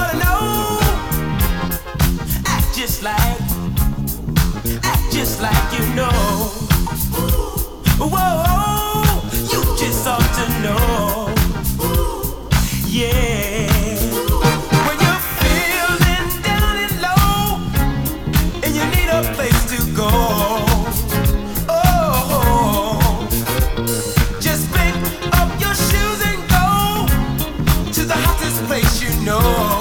ought to know. Act just like, you know. Whoa, you just ought to know. Yeah. When you're feeling down and low and you need a place to go, oh, just pick up your shoes and go to the hottest place you know.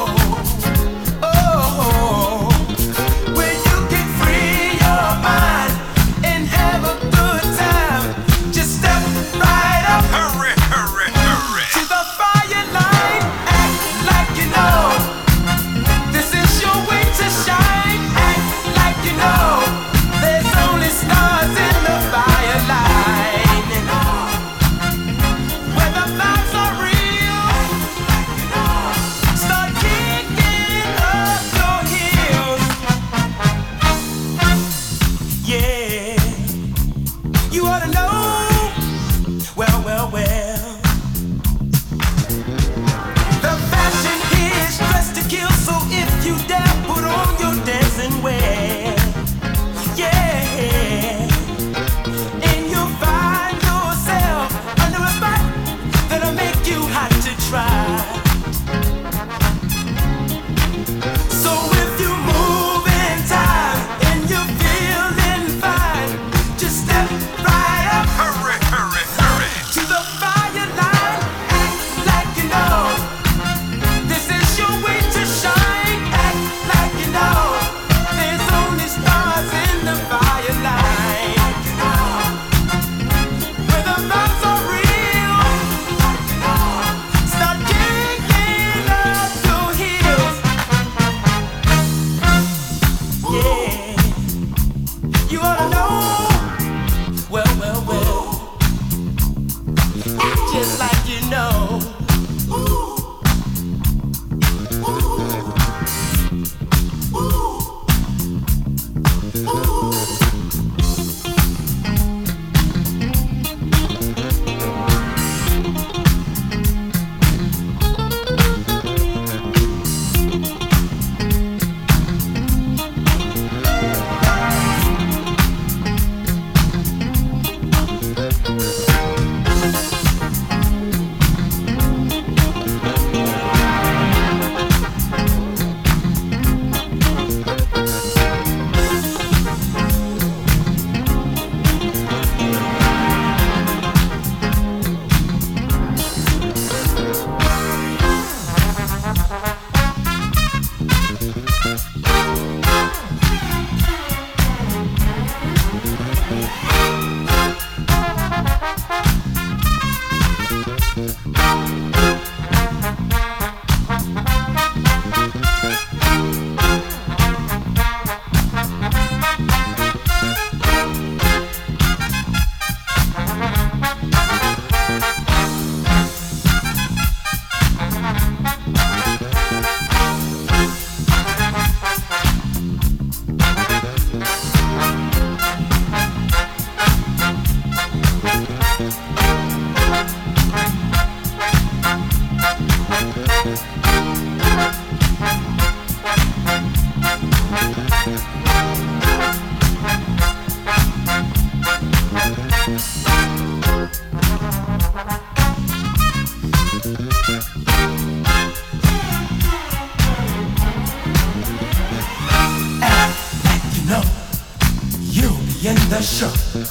In the show,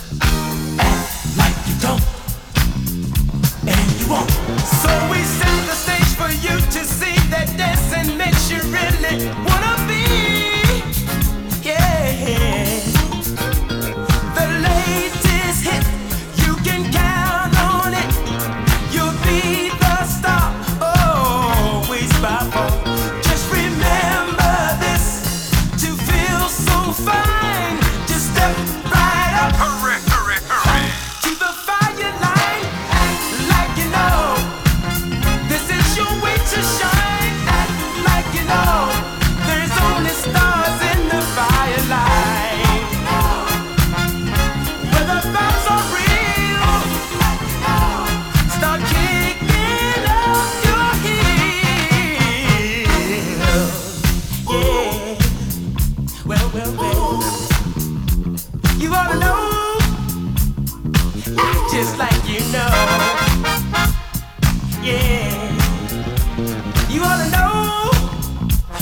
act like you don't, and you won't. So we set the stage for you to see that dancing makes you really wanna be. Yeah, the latest hit, you can count on it. You'll be the star, always by phone. Just remember this, to feel so fine, just step right up. Correct.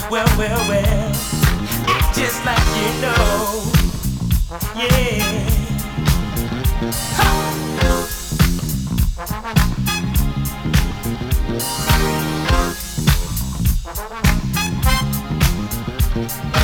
Well, well, well, it's just like you know, yeah. Ha!